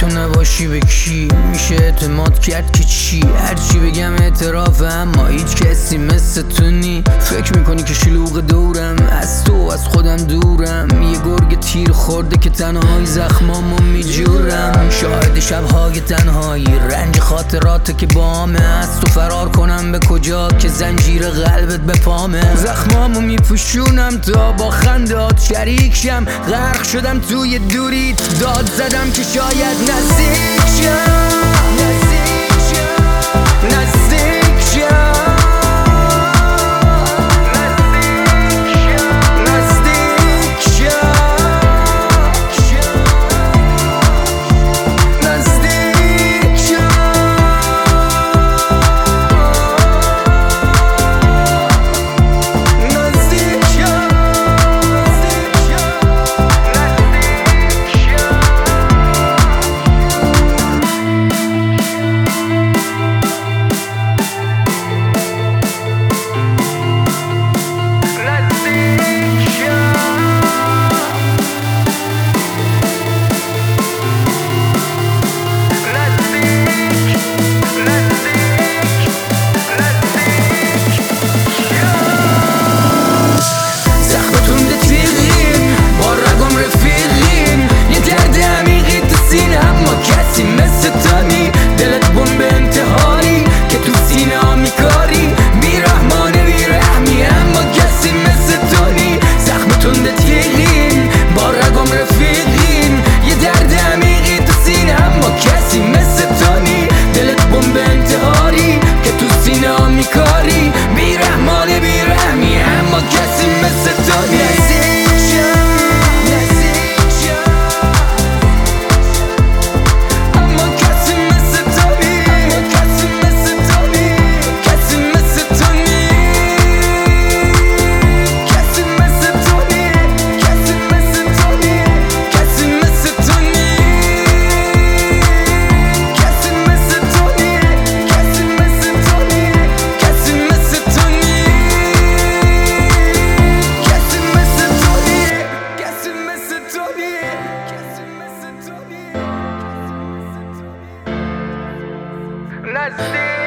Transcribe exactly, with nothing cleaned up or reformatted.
نباشی به کی میشه اعتماد کرد که چی؟ هرچی بگم اعترافه اما هیچ کسی مثل تو نی. فکر میکنی که شلوغ دورم، از تو از خودم دورم. یه گرگ تیر خورده که تنهایی زخمامو میجورم. شاهد شبهای تنهایی، رنج خاطراته که بامه. از تو فرار کنم به کجا که زنجیر قلبت به پامه. زخمامو میپوشونم تا با خندات شریک شم. غرق شدم توی دوریت، داد زدم که شاید نزدیک شم. نزدیک شم نزدیک شم نزدیک